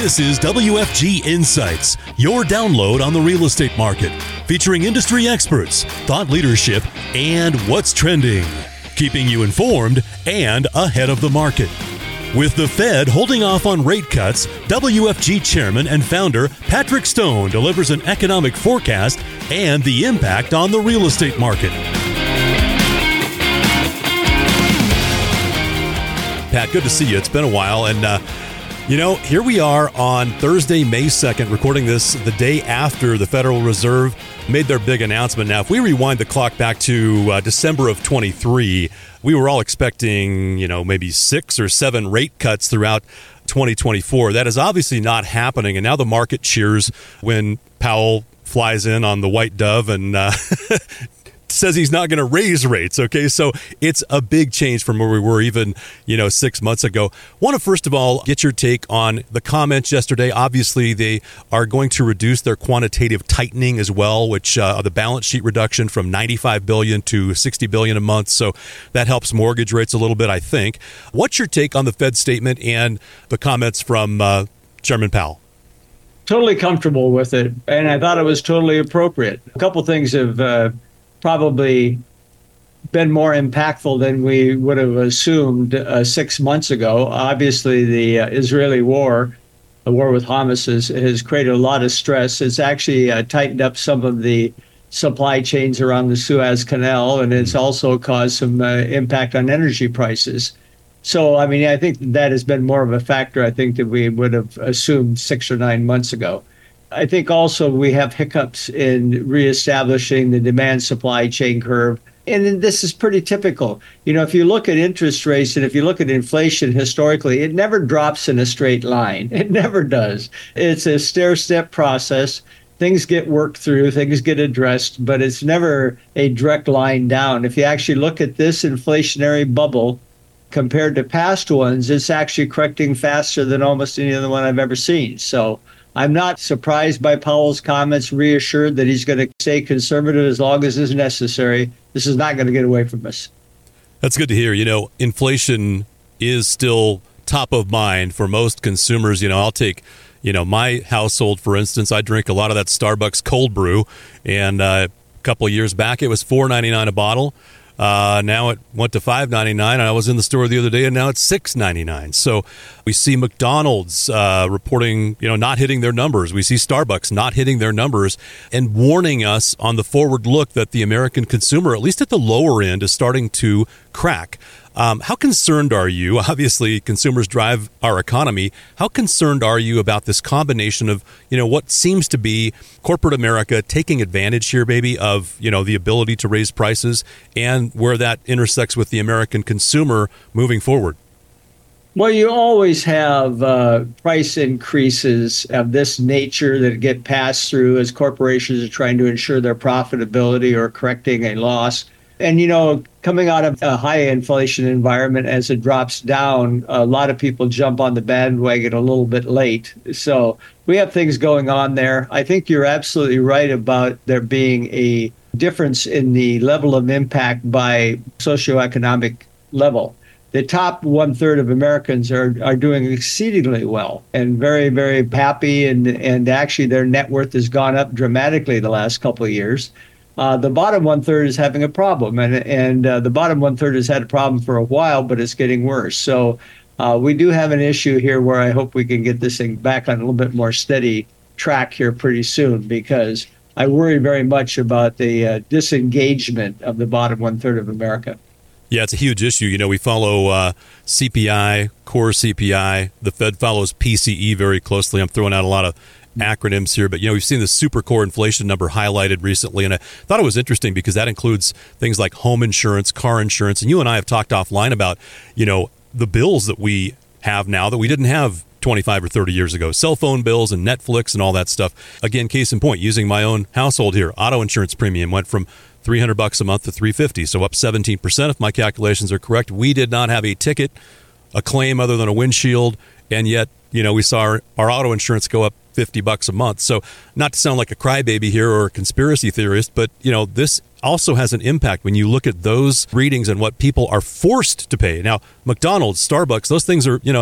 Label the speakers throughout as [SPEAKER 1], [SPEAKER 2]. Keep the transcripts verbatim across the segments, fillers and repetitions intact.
[SPEAKER 1] This is W F G Insights, your download on the real estate market, featuring industry experts, thought leadership, and what's trending, keeping you informed and ahead of the market. With the Fed holding off on rate cuts, W F G chairman and founder Patrick Stone delivers an economic forecast and the impact on the real estate market. Pat, good to see you. It's been a while. And, uh, you know, here we are on Thursday, May second, recording this the day after the Federal Reserve made their big announcement. Now, if we rewind the clock back to uh, December of twenty-three, we were all expecting, you know, maybe six or seven rate cuts throughout twenty twenty-four. That is obviously not happening. And now the market cheers when Powell flies in on the white dove and uh, says he's not going to raise rates. Okay, so it's a big change from where we were even, you know, six months ago. Want to first of all get your take on the comments yesterday. Obviously, they are going to reduce their quantitative tightening as well, which uh, the balance sheet reduction from ninety-five billion dollars to sixty billion dollars a month. So that helps mortgage rates a little bit, I think. What's your take on the Fed statement and the comments from uh, Chairman Powell?
[SPEAKER 2] Totally comfortable with it, and I thought it was totally appropriate. A couple things have uh, probably been more impactful than we would have assumed uh, six months ago. Obviously, the uh, Israeli war, the war with Hamas, has, has created a lot of stress. It's actually uh, tightened up some of the supply chains around the Suez Canal, and it's also caused some uh, impact on energy prices. So, I mean, I think that has been more of a factor, I think, that we would have assumed six or nine months ago. I think also we have hiccups in reestablishing the demand-supply chain curve. And this is pretty typical. You know, if you look at interest rates and if you look at inflation historically, it never drops in a straight line. It never does. It's a stair-step process. Things get worked through, things get addressed, but it's never a direct line down. If you actually look at this inflationary bubble compared to past ones, it's actually correcting faster than almost any other one I've ever seen. So I'm not surprised by Powell's comments, reassured that he's going to stay conservative as long as is necessary. This is not going to get away from us.
[SPEAKER 1] That's good to hear. You know, inflation is still top of mind for most consumers. You know, I'll take, you know, my household, for instance. I drink a lot of that Starbucks cold brew, and uh, a couple of years back, it was four ninety-nine a bottle. Uh, now it went to five ninety-nine. I was in the store the other day, and now it's six ninety-nine. So we see McDonald's uh, reporting, you know, not hitting their numbers. We see Starbucks not hitting their numbers and warning us on the forward look that the American consumer, at least at the lower end, is starting to crack. Um, how concerned are you? Obviously, consumers drive our economy. How concerned are you about this combination of, you know, what seems to be corporate America taking advantage here, baby, of, you know, the ability to raise prices and where that intersects with the American consumer moving forward?
[SPEAKER 2] Well, you always have uh, price increases of this nature that get passed through as corporations are trying to ensure their profitability or correcting a loss. And, you know, coming out of a high inflation environment, as it drops down, a lot of people jump on the bandwagon a little bit late. So we have things going on there. I think you're absolutely right about there being a difference in the level of impact by socioeconomic level. The top one third of Americans are, are doing exceedingly well and very, very happy. And, and actually their net worth has gone up dramatically the last couple of years. Uh, the bottom one third is having a problem, and and uh, the bottom one third has had a problem for a while, but it's getting worse. So uh, we do have an issue here where I hope we can get this thing back on a little bit more steady track here pretty soon, because I worry very much about the uh, disengagement of the bottom one third of America.
[SPEAKER 1] Yeah, it's a huge issue. You know, we follow uh, C P I, core C P I. The Fed follows P C E very closely. I'm throwing out a lot of acronyms here, but, you know, we've seen the super core inflation number highlighted recently, and I thought it was interesting because that includes things like home insurance, car insurance, and you and I have talked offline about, you know, the bills that we have now that we didn't have twenty-five or thirty years ago, cell phone bills and Netflix and all that stuff. Again, case in point, using my own household here, auto insurance premium went from three hundred bucks a month to three hundred fifty, so up seventeen percent if my calculations are correct. We did not have a ticket, a claim other than a windshield, and yet, you know, we saw our, our auto insurance go up fifty bucks a month. So not to sound like a crybaby here or a conspiracy theorist, but, you know, this also has an impact when you look at those readings and what people are forced to pay. Now, McDonald's, Starbucks, those things are, you know, hey,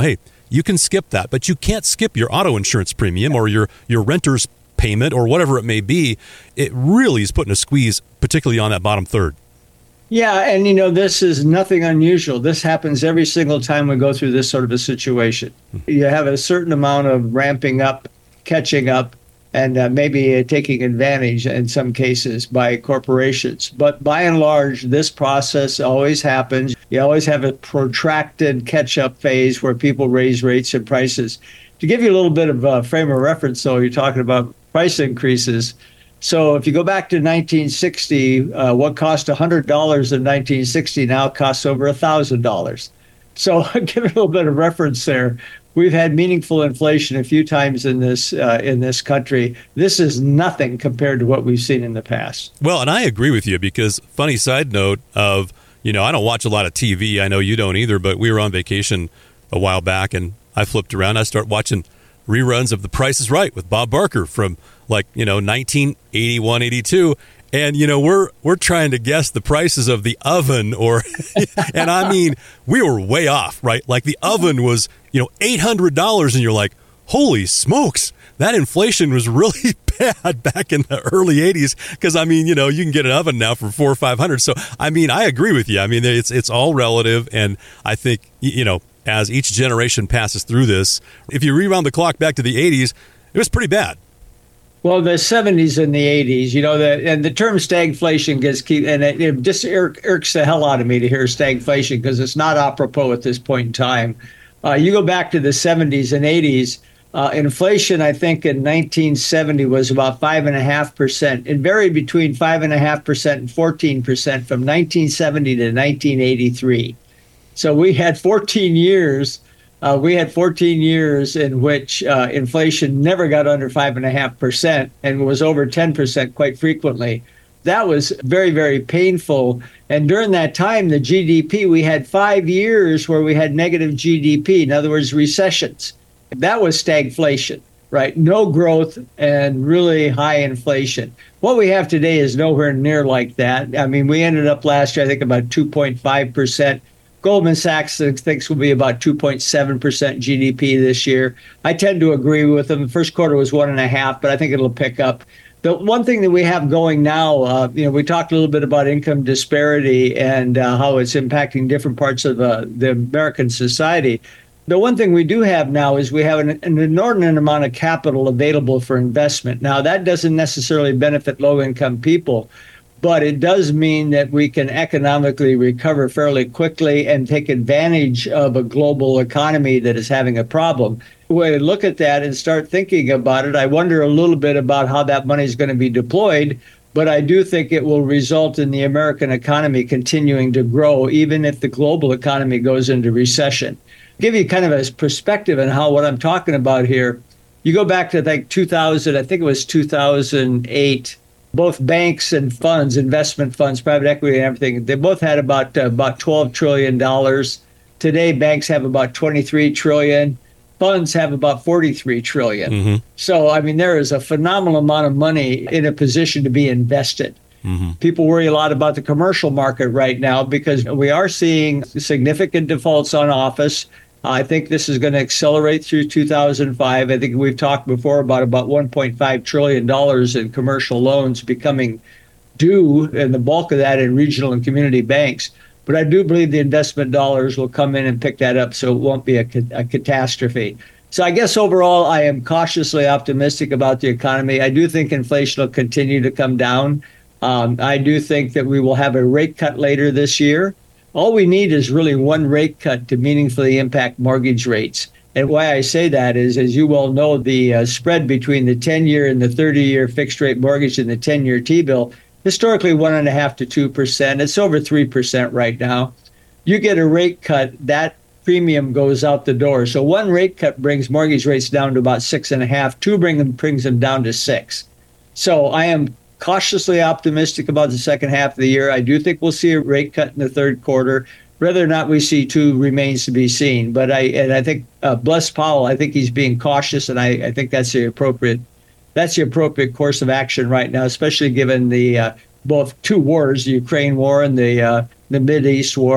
[SPEAKER 1] you can skip that, but you can't skip your auto insurance premium or your, your renter's payment or whatever it may be. It really is putting a squeeze, particularly on that bottom third.
[SPEAKER 2] Yeah, and you know, this is nothing unusual. This happens every single time we go through this sort of a situation. You have a certain amount of ramping up, catching up, and uh, maybe uh, taking advantage in some cases by corporations. But by and large, this process always happens. You always have a protracted catch-up phase where people raise rates and prices. To give you a little bit of a frame of reference, though, you're talking about price increases. So if you go back to nineteen sixty, uh, what cost one hundred dollars in nineteen sixty now costs over one thousand dollars. So give you a little bit of reference there. We've had meaningful inflation a few times in this uh, in this country. This is nothing compared to what we've seen in the past.
[SPEAKER 1] Well, and I agree with you because, funny side note of, you know, I don't watch a lot of T V. I know you don't either, but we were on vacation a while back and I flipped around. I started watching reruns of The Price is Right with Bob Barker from like, you know, nineteen eighty-one, eighty-two. And, you know, we're we're trying to guess the prices of the oven or and I mean, we were way off, right? Like the oven was, you know, eight hundred dollars and you're like, holy smokes, that inflation was really bad back in the early eighties because, I mean, you know, you can get an oven now for four or five hundred. So, I mean, I agree with you. I mean, it's it's all relative. And I think, you know, as each generation passes through this, if you rewound the clock back to the eighties, it was pretty bad.
[SPEAKER 2] Well, the seventies and the eighties, you know, the, and the term stagflation gets keep, and it, it just irk, irks the hell out of me to hear stagflation because it's not apropos at this point in time. Uh, you go back to the seventies and eighties, uh, inflation, I think in nineteen seventy was about five and a half percent. It varied between five and a half percent and fourteen percent from nineteen seventy to nineteen eighty-three. So we had fourteen years. Uh, we had fourteen years in which uh, inflation never got under five and a half percent and was over ten percent quite frequently. That was very, very painful. And during that time, the G D P, we had five years where we had negative G D P. In other words, recessions. That was stagflation, right? No growth and really high inflation. What we have today is nowhere near like that. I mean, we ended up last year, I think, about two point five percent. Goldman Sachs thinks will be about two point seven percent G D P this year. I tend to agree with them. The first quarter was one and a half, but I think it'll pick up. The one thing that we have going now, uh, you know, we talked a little bit about income disparity and uh, how it's impacting different parts of uh, the American society. The one thing we do have now is we have an, an inordinate amount of capital available for investment. Now, that doesn't necessarily benefit low-income people, but it does mean that we can economically recover fairly quickly and take advantage of a global economy that is having a problem. When I look at that and start thinking about it, I wonder a little bit about how that money is going to be deployed, but I do think it will result in the American economy continuing to grow, even if the global economy goes into recession. Give you kind of a perspective on how what I'm talking about here. You go back to like two thousand, I think it was two thousand eight. Both banks and funds, investment funds, private equity and everything, they both had about uh, about twelve trillion dollars. Today, banks have about twenty-three trillion dollars. Funds have about forty-three trillion dollars. Mm-hmm. So, I mean, there is a phenomenal amount of money in a position to be invested. Mm-hmm. People worry a lot about the commercial market right now because we are seeing significant defaults on office. I think this is going to accelerate through two thousand five. I think we've talked before about about one point five trillion dollars in commercial loans becoming due, and the bulk of that in regional and community banks. But I do believe the investment dollars will come in and pick that up, so it won't be a, a catastrophe. So I guess overall, I am cautiously optimistic about the economy. I do think inflation will continue to come down. Um, I do think that we will have a rate cut later this year. All we need is really one rate cut to meaningfully impact mortgage rates. And why I say that is, as you well know, the uh, spread between the ten-year and the thirty-year fixed-rate mortgage and the ten-year T-bill, historically one point five to two percent. It's over three percent right now. You get a rate cut, that premium goes out the door. So one rate cut brings mortgage rates down to about six and a half. Two bring them, brings them down to six. So I am cautiously optimistic about the second half of the year. I do think we'll see a rate cut in the third quarter. Whether or not we see two remains to be seen. But I and I think uh, bless Powell. I think he's being cautious, and I, I think that's the appropriate that's the appropriate course of action right now, especially given the uh, both two wars, the Ukraine war and the uh, the Mideast war.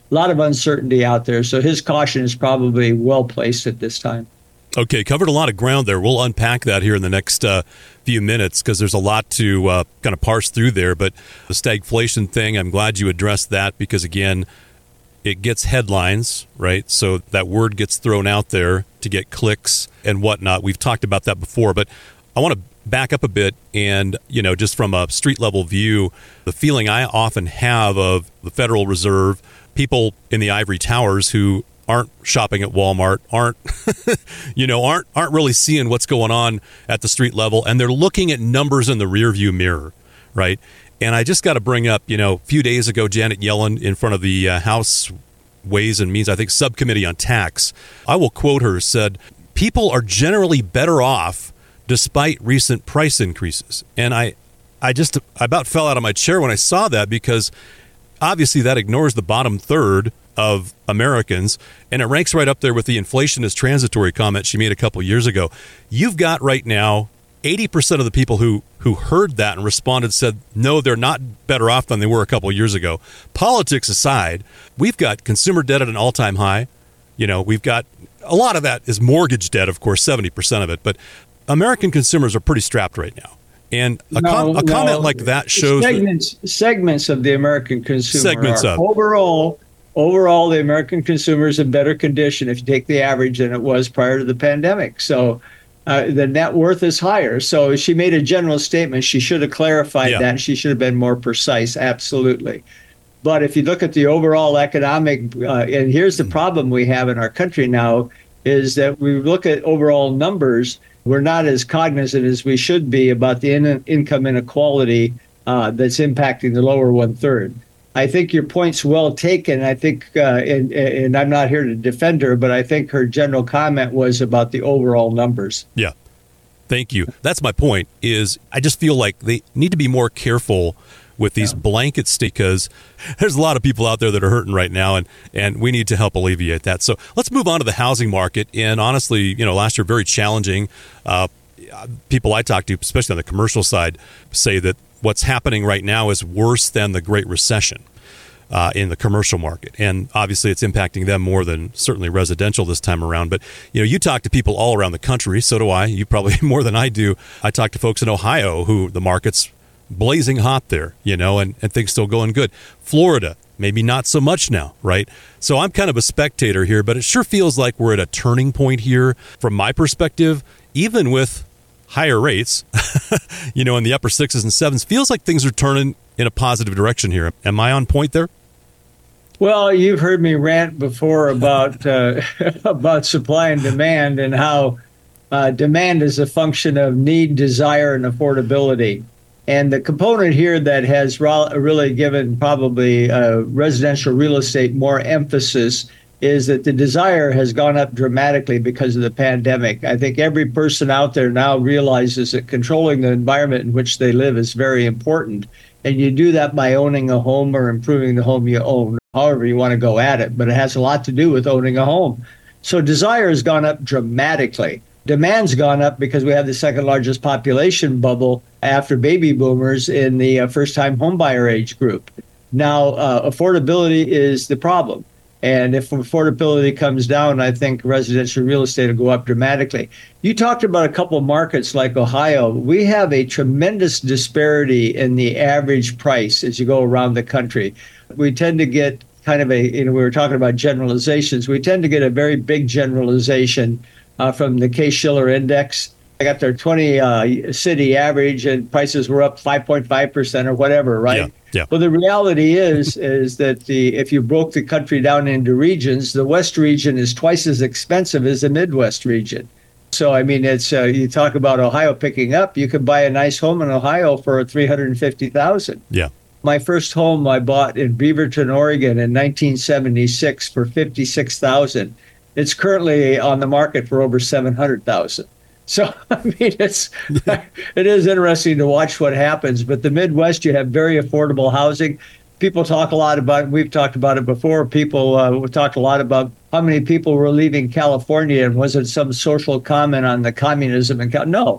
[SPEAKER 2] a lot of uncertainty out there. So his caution is probably well placed at this time.
[SPEAKER 1] Okay, covered a lot of ground there. We'll unpack that here in the next uh, few minutes because there's a lot to uh, kind of parse through there. But the stagflation thing, I'm glad you addressed that because, again, it gets headlines, right? So that word gets thrown out there to get clicks and whatnot. We've talked about that before, but I want to back up a bit and, you know, just from a street level view, the feeling I often have of the Federal Reserve, people in the ivory towers who aren't shopping at Walmart, aren't, you know, aren't aren't really seeing what's going on at the street level, and they're looking at numbers in the rearview mirror, right? And I just got to bring up, you know, a few days ago, Janet Yellen in front of the uh, House Ways and Means, I think, Subcommittee on Tax, I will quote her, said, people are generally better off despite recent price increases. And I, I just, I about fell out of my chair when I saw that because obviously that ignores the bottom third of Americans, and it ranks right up there with the inflation is transitory comment she made a couple years ago. You've got right now eighty percent of the people who, who heard that and responded said, no, they're not better off than they were a couple years ago. Politics aside, we've got consumer debt at an all-time high. You know, we've got a lot of that is mortgage debt, of course, seventy percent of it. But American consumers are pretty strapped right now. And a,
[SPEAKER 2] no,
[SPEAKER 1] com- a
[SPEAKER 2] no.
[SPEAKER 1] comment like that shows
[SPEAKER 2] segments,
[SPEAKER 1] that
[SPEAKER 2] segments of the American consumer
[SPEAKER 1] segments
[SPEAKER 2] are
[SPEAKER 1] of.
[SPEAKER 2] overall Overall, the American consumer is in better condition if you take the average than it was prior to the pandemic. So uh, the net worth is higher. So she made a general statement. She should have clarified
[SPEAKER 1] yeah.
[SPEAKER 2] that. She should have been more precise. Absolutely. But if you look at the overall economic, uh, and here's the problem we have in our country now, is that we look at overall numbers, we're not as cognizant as we should be about the in- income inequality uh, that's impacting the lower one third. I think your point's well taken. I think, uh, and, and I'm not here to defend her, but I think her general comment was about the overall numbers.
[SPEAKER 1] Yeah. Thank you. That's my point, is I just feel like they need to be more careful with these yeah. blankets because there's a lot of people out there that are hurting right now, and, and we need to help alleviate that. So let's move on to the housing market. And honestly, you know, last year, very challenging. Uh, people I talk to, especially on the commercial side, say that what's happening right now is worse than the Great Recession uh, in the commercial market. And obviously it's impacting them more than certainly residential this time around. But, you know, you talk to people all around the country. So do I. You probably more than I do. I talk to folks in Ohio who the market's blazing hot there, you know, and, and things still going good. Florida, maybe not so much now, right? So I'm kind of a spectator here, but it sure feels like we're at a turning point here from my perspective, even with higher rates, you know, in the upper sixes and sevens. Feels like things are turning in a positive direction here. Am I on point there?
[SPEAKER 2] Well, you've heard me rant before about uh, about supply and demand and how uh, demand is a function of need, desire, and affordability. And the component here that has really given probably uh, residential real estate more emphasis is that the desire has gone up dramatically because of the pandemic. I think every person out there now realizes that controlling the environment in which they live is very important. And you do that by owning a home or improving the home you own, however you want to go at it. But it has a lot to do with owning a home. So desire has gone up dramatically. Demand's gone up because we have the second largest population bubble after baby boomers in the uh, first-time homebuyer age group. Now, uh, affordability is the problem. And if affordability comes down, I think residential real estate will go up dramatically. You talked about a couple of markets like Ohio. We have a tremendous disparity in the average price as you go around the country. We tend to get kind of a, you know, we were talking about generalizations. We tend to get a very big generalization uh, from the Case-Shiller Index. I got their twenty uh, city average and prices were up five point five percent or whatever, right?
[SPEAKER 1] Yeah, yeah.
[SPEAKER 2] Well, the reality is is that the if you broke the country down into regions, the West region is twice as expensive as the Midwest region. So, I mean, it's uh, you talk about Ohio picking up, you could buy a nice home in Ohio for three hundred fifty thousand dollars.
[SPEAKER 1] Yeah. My
[SPEAKER 2] first home I bought in Beaverton, Oregon in nineteen seventy-six for fifty-six thousand dollars. It's currently on the market for over seven hundred thousand dollars. So, I mean, it's it is interesting to watch what happens. But the Midwest, you have very affordable housing. People talk a lot about it. We've talked about it before. People uh, we talked a lot about how many people were leaving California, and was it some social comment on the communism? And no,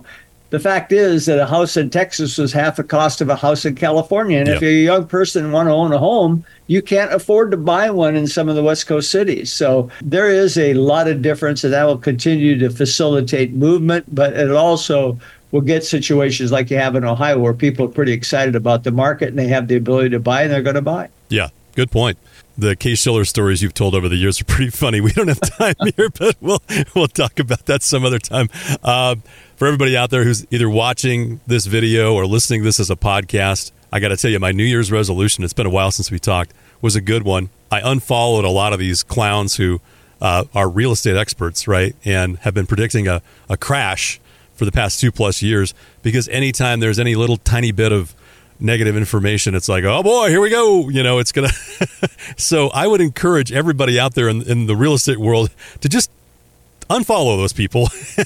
[SPEAKER 2] the fact is that a house in Texas was half the cost of a house in California. And
[SPEAKER 1] Yep.
[SPEAKER 2] if you're a young person and want to own a home, you can't afford to buy one in some of the West Coast cities. So there is a lot of difference, and that will continue to facilitate movement, but it also will get situations like you have in Ohio where people are pretty excited about the market and they have the ability to buy and they're going to buy.
[SPEAKER 1] Yeah, good point. The Case-Shiller stories you've told over the years are pretty funny. We don't have time here, but we'll we'll talk about that some other time. Uh, for everybody out there who's either watching this video or listening to this as a podcast, I got to tell you, my New Year's resolution, it's been a while since we talked, was a good one. I unfollowed a lot of these clowns who uh, are real estate experts, right, and have been predicting a, a crash for the past two plus years, because anytime there's any little tiny bit of negative information, it's like, oh boy, here we go. You know, it's going to. So I would encourage everybody out there in, in the real estate world to just unfollow those people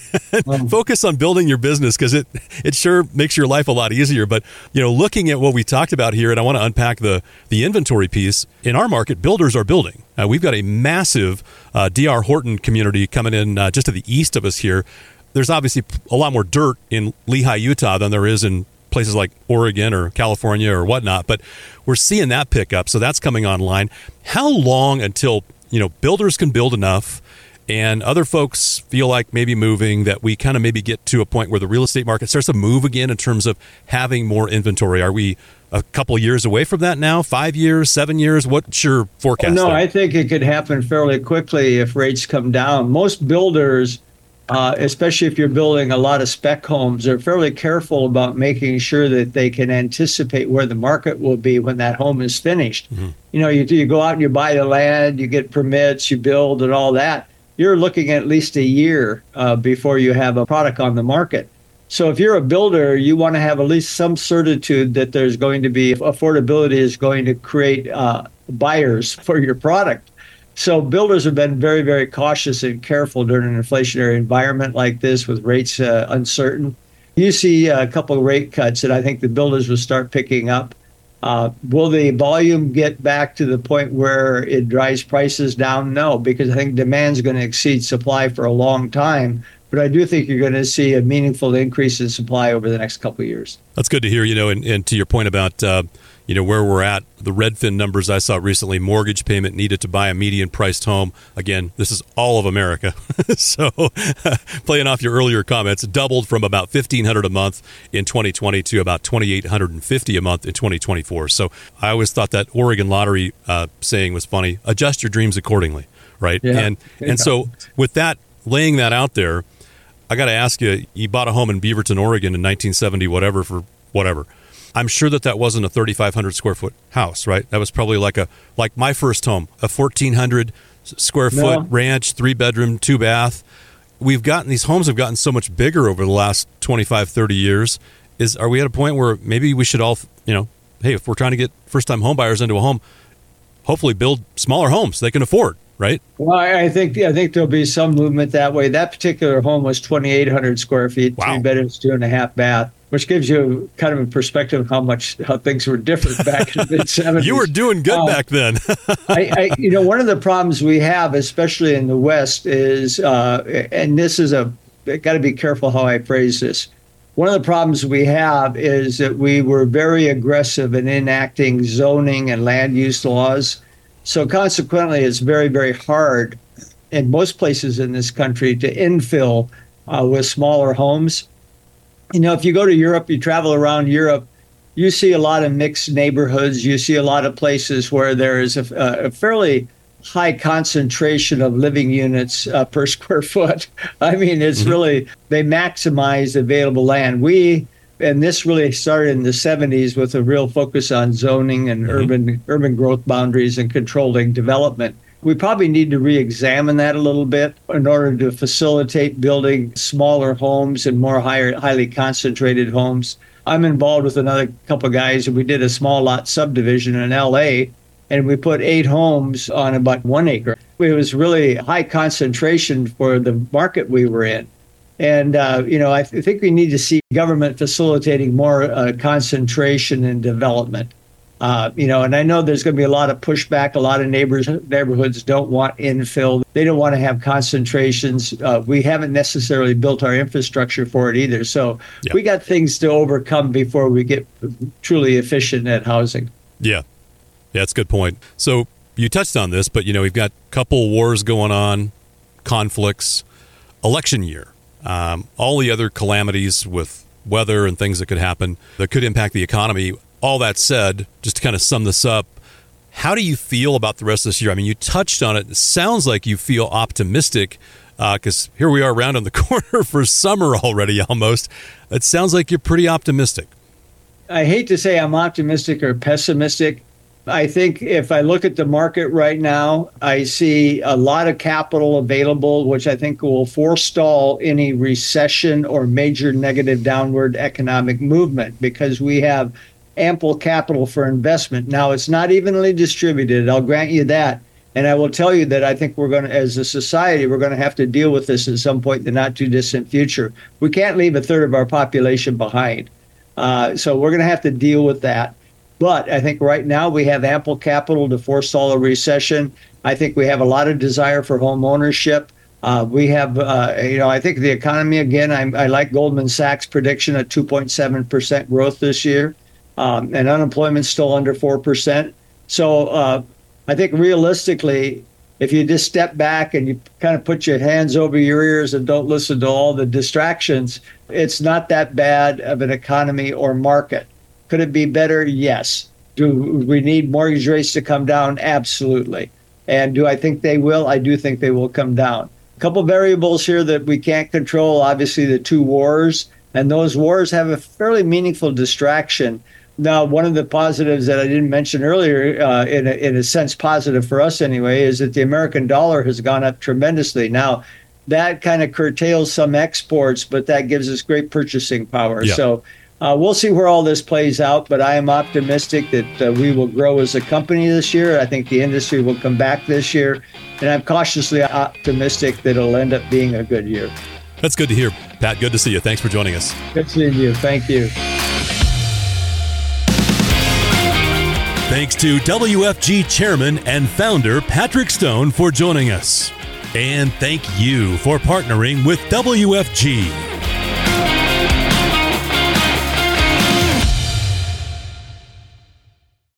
[SPEAKER 1] and focus on building your business, because it, it sure makes your life a lot easier. But, you know, looking at what we talked about here, and I want to unpack the, the inventory piece. In our market, builders are building. Uh, we've got a massive uh, D R Horton community coming in uh, just to the east of us here. There's obviously a lot more dirt in Lehi, Utah than there is in places like Oregon or California or whatnot, but we're seeing that pick up. So that's coming online. How long until, you know, builders can build enough and other folks feel like maybe moving, that we kind of maybe get to a point where the real estate market starts to move again in terms of having more inventory? Are we a couple of years away from that now? Five years, seven years? What's your forecast?
[SPEAKER 2] No,
[SPEAKER 1] there?
[SPEAKER 2] I think it could happen fairly quickly if rates come down. Most builders, Uh, especially if you're building a lot of spec homes, are fairly careful about making sure that they can anticipate where the market will be when that home is finished. Mm-hmm. You know, you, you go out and you buy the land, you get permits, you build and all that. You're looking at least a year uh, before you have a product on the market. So if you're a builder, you want to have at least some certitude that there's going to be affordability is going to create uh, buyers for your product. So builders have been very, very cautious and careful during an inflationary environment like this with rates uh, uncertain. You see a couple of rate cuts that I think the builders will start picking up. Uh, will the volume get back to the point where it drives prices down? No, because I think demand is going to exceed supply for a long time. But I do think you're going to see a meaningful increase in supply over the next couple of years.
[SPEAKER 1] That's good to hear, you know, and, and to your point about, uh, you know, where we're at, the Redfin numbers I saw recently, mortgage payment needed to buy a median priced home. Again, this is all of America. So playing off your earlier comments, doubled from about fifteen hundred dollars a month in twenty twenty to about twenty-eight hundred fifty dollars a month in twenty twenty-four. So I always thought that Oregon lottery uh, saying was funny. Adjust your dreams accordingly, right?
[SPEAKER 2] Yeah,
[SPEAKER 1] and and so with that, laying that out there, I got to ask you, you bought a home in Beaverton, Oregon in nineteen seventy, whatever, for whatever. I'm sure that that wasn't a thirty-five hundred square foot house, right? That was probably like a like my first home, a fourteen hundred square foot
[SPEAKER 2] No.
[SPEAKER 1] ranch, three bedroom, two bath. We've gotten, these homes have gotten so much bigger over the last twenty-five, thirty years. Is Are we at a point where maybe we should all, you know, hey, if we're trying to get first time home buyers into a home, hopefully build smaller homes they can afford, right?
[SPEAKER 2] Well, I think I think there'll be some movement that way. That particular home was twenty-eight hundred square feet,
[SPEAKER 1] Wow.
[SPEAKER 2] three bedrooms, two and a half bath, which gives you kind of a perspective of how much how things were different back in the mid seventies.
[SPEAKER 1] You were doing good
[SPEAKER 2] Uh,
[SPEAKER 1] back then.
[SPEAKER 2] I, I, you know, one of the problems we have, especially in the West, is, uh, and this is a, got to be careful how I phrase this. One of the problems we have is that we were very aggressive in enacting zoning and land use laws. So consequently, it's very, very hard in most places in this country to infill uh, with smaller homes. You know, if you go to Europe, you travel around Europe, you see a lot of mixed neighborhoods. You see a lot of places where there is a, a fairly high concentration of living units uh, per square foot. I mean, it's mm-hmm. really, they maximize available land. We, and this really started in the seventies with a real focus on zoning and mm-hmm. urban urban growth boundaries and controlling development. We probably need to re-examine that a little bit in order to facilitate building smaller homes and more higher, highly concentrated homes. I'm involved with another couple of guys, and we did a small lot subdivision in L A, and we put eight homes on about one acre. It was really high concentration for the market we were in. And, uh, you know, I th- think we need to see government facilitating more uh, concentration and development. Uh, you know, and I know there's going to be a lot of pushback. A lot of neighbors neighborhoods don't want infill. They don't want to have concentrations. Uh, we haven't necessarily built our infrastructure for it either. So
[SPEAKER 1] yeah.
[SPEAKER 2] we got things to overcome before we get truly efficient at housing.
[SPEAKER 1] Yeah, yeah, that's a good point. So you touched on this, but, you know, we've got a couple wars going on, conflicts, election year, um, all the other calamities with weather and things that could happen that could impact the economy. All that said, just to kind of sum this up, how do you feel about the rest of this year? I mean, you touched on it. It sounds like you feel optimistic because uh, here we are around on the corner for summer already almost. It sounds like you're pretty optimistic.
[SPEAKER 2] I hate to say I'm optimistic or pessimistic. I think if I look at the market right now, I see a lot of capital available, which I think will forestall any recession or major negative downward economic movement because we have ample capital for investment. Now, it's not evenly distributed. I'll grant you that. And I will tell you that I think we're going to, as a society, we're going to have to deal with this at some point in the not too distant future. We can't leave a third of our population behind. Uh, so we're going to have to deal with that. But I think right now we have ample capital to forestall a recession. I think we have a lot of desire for home ownership. Uh, we have, uh, you know, I think the economy, again, I, I like Goldman Sachs' prediction of two point seven percent growth this year. Um, and unemployment's still under four percent. So uh, I think realistically, if you just step back and you kind of put your hands over your ears and don't listen to all the distractions, it's not that bad of an economy or market. Could it be better? Yes. Do we need mortgage rates to come down? Absolutely. And do I think they will? I do think they will come down. A couple variables here that we can't control, obviously the two wars, and those wars have a fairly meaningful distraction. Now, one of the positives that I didn't mention earlier, uh, in, a, in a sense positive for us anyway, is that the American dollar has gone up tremendously. Now, that kind of curtails some exports, but that gives us great purchasing power.
[SPEAKER 1] Yeah.
[SPEAKER 2] So uh, we'll see where all this plays out, but I am optimistic that uh, we will grow as a company this year. I think the industry will come back this year, and I'm cautiously optimistic that it'll end up being a good year.
[SPEAKER 1] That's good to hear, Pat. Good to see you. Thanks for joining us.
[SPEAKER 2] Good seeing you. Thank you.
[SPEAKER 1] Thanks to W F G Chairman and Founder Patrick Stone for joining us. And thank you for partnering with W F G.